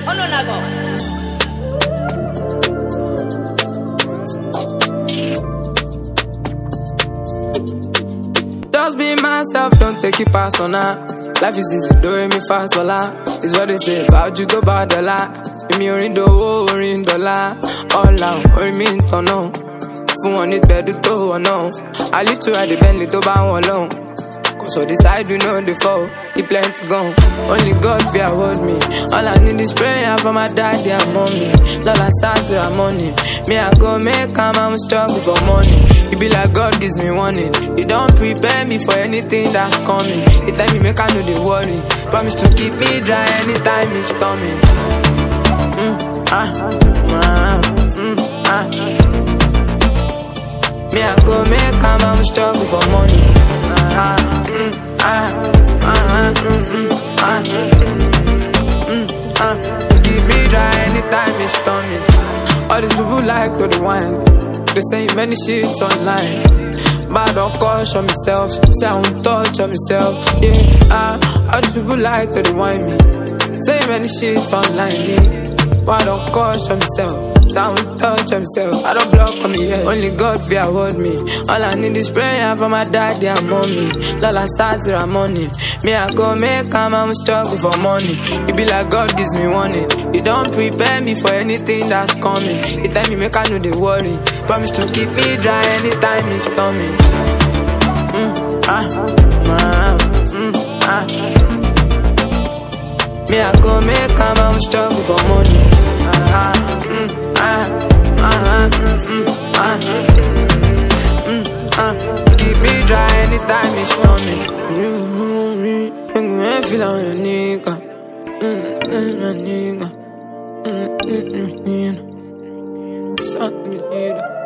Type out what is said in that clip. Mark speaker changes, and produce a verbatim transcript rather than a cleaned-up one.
Speaker 1: Oh no, nago.
Speaker 2: Just be myself, don't take it personal. Life is easy, don't make me fast, voila. It's what they say about you, go bad, dollar. Me orin dowo, orin dollar. All out, orin mi ntono. Fún wọn ní gbẹ̀du tó wọ̀ náà. I live to ride the Bentley tó bá wọn lọ́hùn. Cause all the side we know the fall, he plenty gone. Only God fear hold me. All I need is prayer for my daddy and mommy. Lola Sazira money. Me I go make am, I'm struggle for money. It be like God gives me warning. He don't prepare me for anything that's coming. He tell me make I know the worry. Promise to keep me dry anytime it's coming. Mm, ah, ah, mm, ah. Me I go make am, I'm struggle for money. Ah, mm, ah, ah, mm, ah, mm, ah. Keep me dry anytime it's storming. All these people like to the wine. They say many shit online. But I don't caution myself. Say I won't touch on myself. Yeah, ah, all these people like to the wine me. Say many shit online. Yeah. But I don't caution myself. I won't touch myself. I don't block on me yet. Only God fear hold me. All I need is prayer for my daddy and mommy. Lola Sazira money. Me I go make am, I'm struggle for money. It be like God gives me warning. He don't prepare me for anything that's coming. He tell me make I know the worry. Promise to keep me dry anytime it's storming. Mm, ah, ah, mm, ah. Me I go make am, I'm struggle for money. Ah, mm, ah, ah, mm, ah, mm, ah. Keep me dry anytime it's storming. Make me feel like a nigga. Mm, mm, a nigga. Mm, mm, mm, mm. Something, nigga.